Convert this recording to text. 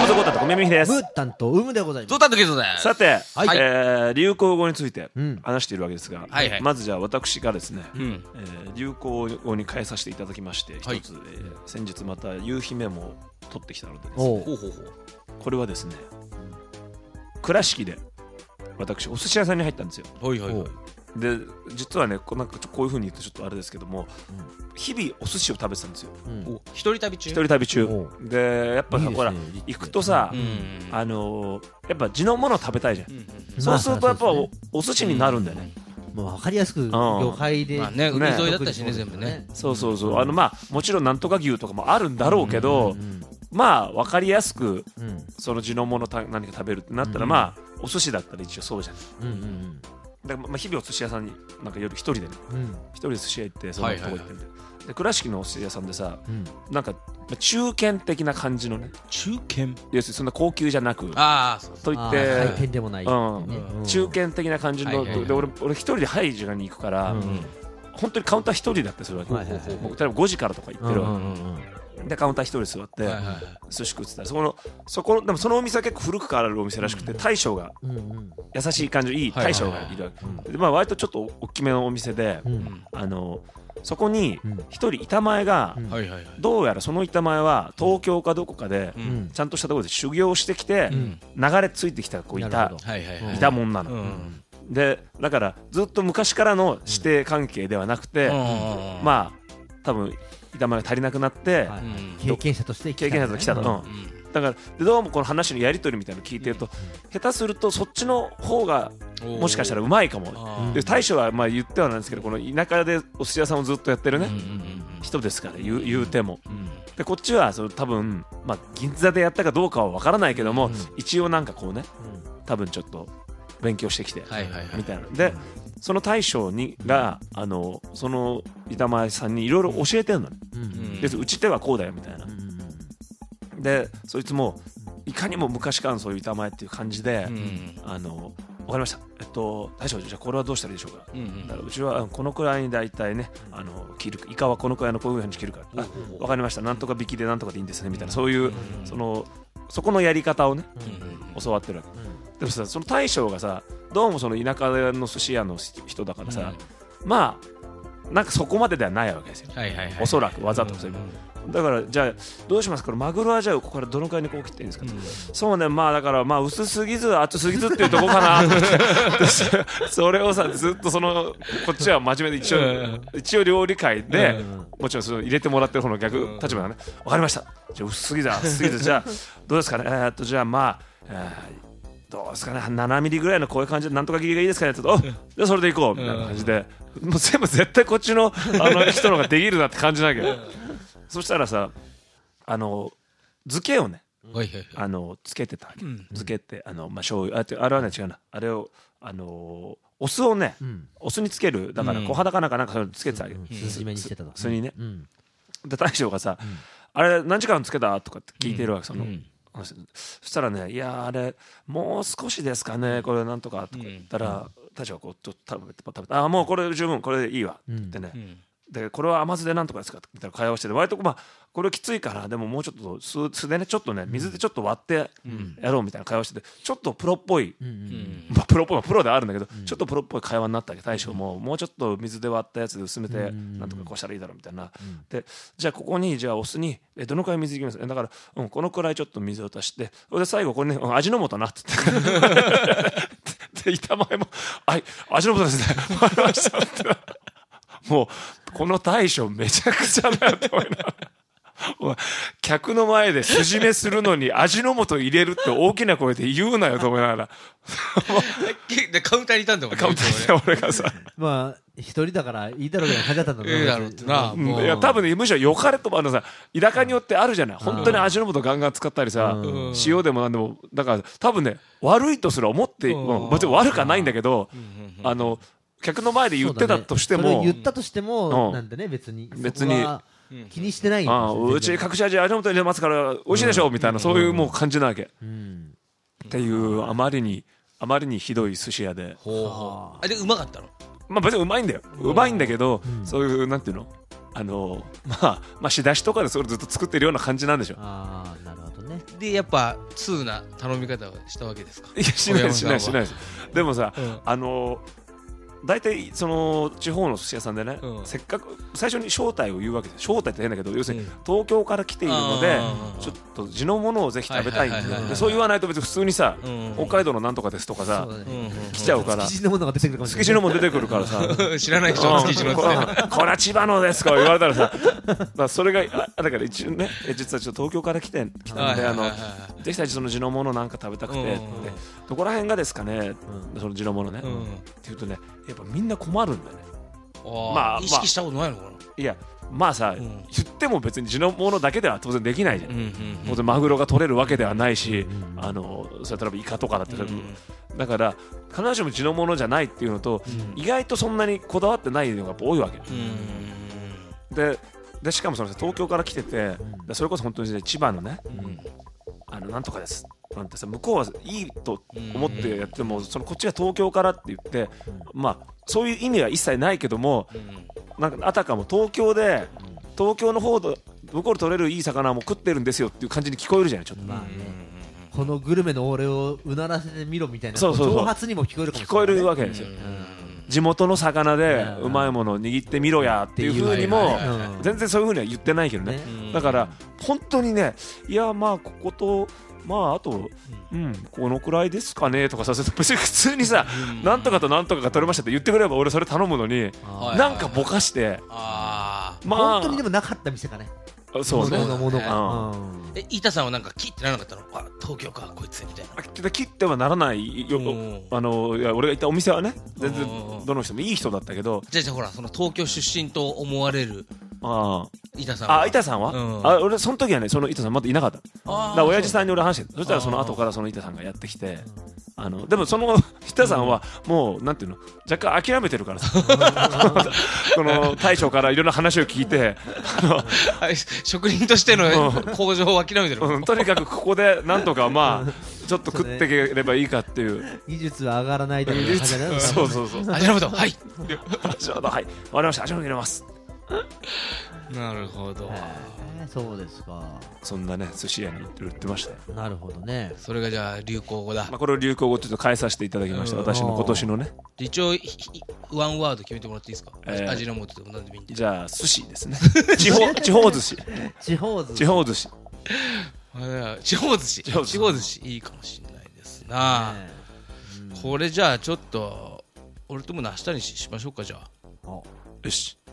もずご担当、小耳です。 ム担当、ウムでございます。 ゾウタンとゲゾです。 さて、 はい流行語についてうん話しているわけですが、 はいはいまずじゃあ私がですね、 うん。 流行語に変えさせていただきまして、 はい一つ、先日また夕日メモを取ってきたのでですね、 おうほうほうほう。 これはですね、倉敷で私お寿司屋さんに入ったんですよ。 はいはいはい。 で実はねなんかこういう風に言ってちょっとあれですけども、日々お寿司を食べてたんですよ、 うんお、一人旅中。 一人旅中おで。やっぱさいいですねほらリッチで行くとさ、 うん。 やっぱ地のもの食べたいじゃん、 うんそうするとやっぱまあそうですお寿司になるんだよね、 もう分かりやすく魚介で、 まあね、海ね沿いだったしね、全部ね。 そうそうそう、まあもちろんなんとか牛とかもあるんだろうけど、 うんまあ分かりやすくうんその地のもの何か食べるってなったら、 うんまあお寿司だったら一応そうじゃん。 うんうんだからまあ日々お寿司屋さんになんか夜一人でね、 うん一人で寿司屋行ってそのとこ行ってはいんで、で倉敷のお寿司屋さんでさ、 うんなんかまあ中堅的な感じのね、 中堅。 要するにそんな高級じゃなくああ、そうあといってー回転でもない、 うんね中堅的な感じの、 はいはいはいで俺一人で早い時間に行くから、 うん本当にカウンター一人だってするわけ、 はいはいはい僕例えば5時からとか行ってるわけ、でカウンター一人座って、 はいはいはい。 寿司食ってたらそこでもそのお店は結構古くからあるお店らしくて、大将がうんうん優しい感じいい大将がいるわけ、でまあ割とちょっと大きめのお店で、 うんそこにうん一人板前が、 うんはいはいはい。 どうやらその板前は東京かどこかで、 うんちゃんとしたところで修行してきて、 ん流れ着いてきたこうなるほどはいはいはい。 板もんなの、 うん。 でだからずっと昔からの師弟関係ではなくて、まあ多分板前が足りなくなって、 はいうん経験者として経験者と来たの、 うんだからでどうもこの話のやり取りみたいなの聞いてると、下手するとそっちの方がもしかしたらうまいかも。で大将はまあ言ってはなんですけど、この田舎でお寿司屋さんをずっとやってるね、人ですから言うても、でこっちはその多分、まあ、銀座でやったかどうかは分からないけども、一応なんかこうね多分ちょっと勉強してきて、 はいはいはい。 みたいなでその大将がその板前さんにいろいろ教えてるのね、でうち手はこうだよみたいな、でそいつもいかにも昔からのそういう板前っていう感じで、分かりました、大将じゃあこれはどうしたらいいでしょうか、だからうちはこのくらいに大体ね切るイカはこのくらいのこういうふうに切るから分かりました、なんとか引きでなんとかでいいんですねみたいな、そういうそこのやり方をね教わってるわけ、でもさその大将がさどうもその田舎の寿司屋の人だからさ、まあなんかそこまでではないわけですよ、 はいはいはい。 おそらくわざとそういうだからじゃあどうしますか、これマグロはじゃあここからどのくらいにこう切っていいんですか、そうね、まあだからまあ薄すぎず厚すぎずっていうとこかなと思ってそれをさずっとこっちは真面目で一応料理界でもちろんその入れてもらってる方の逆立場がね、分かりました、じゃあ薄すぎず厚すぎずじゃあどうですかね、じゃあまあどうですかね、7ミリぐらいのこういう感じでなんとか切りがいいですかねって言うと、じゃあそれでいこうみたいな感じで、もう全部絶対こっちの人の方ができるなって感じなきゃそしたらさ漬けをねはいはいはい。 つけてたわけ、漬けってまあ醤油あれはね違うな、あれをお酢をね、お酢につけるだから小肌かなんかそういうのつけてたわけ、 酢締めにしてたと酢にね、 うんで大将がさ、あれ何時間つけたとかって聞いてるわけ、そそしたらね、いやあれもう少しですかねこれなんとかとか言ったら、大将がこうちょっと食べてあもうこれ十分これでいいわって言ってね、でこれは甘酢でなんとかですかって言ったら会話してて、割とまあこれきついからでももうちょっと酢でねちょっとね水でちょっと割ってやろうみたいな会話してて、ちょっとプロっぽい、まあプロっぽいプロではあるんだけど、ちょっとプロっぽい会話になったわけ、大将ももうちょっと水で割ったやつで薄めてなんとかこうしたらいいだろうみたいな、でじゃあここにじゃあお酢にどのくらい水いきますだから、このくらいちょっと水を足してで最後これね味の素なって言ってで板前もはい味の素ですね分かりましたってもうこの大将めちゃくちゃだよって思いながら客の前で酢締めするのに味の素入れるって大きな声で言うなよと思いながらでカウンターにいたんだもんね。 カウンターで俺がさまあ一人だからいいだろうみたいな感じだったんだろういいだろうってなもういや多分ねむしろ良かれとさ田舎によってあるじゃない本当に味の素ガンガン使ったりさ塩でもなんでもだから多分ね悪いとすら思ってもちろん悪くはないんだけど客の前で言ってたとしてそれをも言ったとしてもなんてね別にそこは気にしてないんですようち隠し味の素入れますから美味しいでしょみたいなそういうもう感じなわけっていうあまりにひどい寿司屋でほうほう。でうまかったの。 まあ別にうまいんだようまいんだけどそういうなんていうのまあ仕出しとかでそれずっと作ってるような感じなんでしょ。 ああなるほどね。 でやっぱ通な頼み方をしたわけですか。 いやしないですでもさ、大体その地方の寿司屋さんでね、せっかく最初に招待を言うわけです。招待って変だけど、要するに東京から来ているのでちょっと地のものをぜひ食べたいんで、そう言わないと別に普通にさ、北海道のなんとかですとかさ来ちゃうから、 築地のものが出てくるかもしれない。 築地のもの出てくるからさ知らない人は築地のこれは千葉のですか言われたらさそれがだから一応ね、実はちょっと東京から来たんでぜひたちその地のものなんか食べたくてどこら辺がですかね、その地のものねって言うとね、やっぱみんな困るんだよね。 意識したことないのかな。 いやまあさ、言っても別に地のものだけでは当然できないじゃん。当然マグロが取れるわけではないし、それ例えばイカとかだって、だから必ずしも地のものじゃないっていうのと、意外とそんなにこだわってないのが多いわけでしかもその東京から来てて、それこそ本当に千葉のね、なんとかですなんてさ、向こうはいいと思ってやっても、そのこっちが東京からって言って、まあそういう意味は一切ないけども、なんかあたかも東京の方で向こうで取れるいい魚も食ってるんですよっていう感じに聞こえるじゃない、ちょっと。 このグルメの俺をうならせてみろみたいな挑発にも聞こえるかもしれない。 聞こえるわけですよ。地元の魚でうまいものを握ってみろやっていう風にも全然そういう風には言ってないけどね。だから本当にね、いやまあこことまああとこのくらいですかねとかさ、別に普通にさなんとかとなんとかが取れましたって言ってくれれば俺それ頼むのに、なんかぼかして、まあ本当にでもなかった店かね。 そうね。 板さんはなんか切ってならなかったの？東京かこいつみたいな。 切ってはならないよ。いや俺が行ったお店はね、全然どの人もいい人だったけど。 じゃあほらその東京出身と思われる板さんは。 板さんは？俺その時はね、その板さんまだいなかった。だから親父さんに俺話して、そしたらその後からその板さんがやってきて、でもその板さんはもうなんていうの、若干諦めてるからさ、この大将からいろんな話を聞いて、 職人としての向上を諦めてる。 とにかくここでなんとかまあちょっと食っていければいいかっていう。 技術は上がらないという感じだね。 そう。 味の素はい。 味の素はい。わかりました。味の素入れます。 なるほど。 そうですか。 そんなね寿司屋に売ってましたよ。 なるほどね。 それがじゃあ流行語だ。 これを流行語ちょっと変えさせていただきました。私の今年のね。 一応ワンワード決めてもらっていいですか？味の素でも何でもいいんで。 じゃあ寿司ですね。地方寿司。 地方寿司。 地方寿司いいかもしれないですな。これじゃあちょっと俺とも明日にしましょうか。じゃあよし。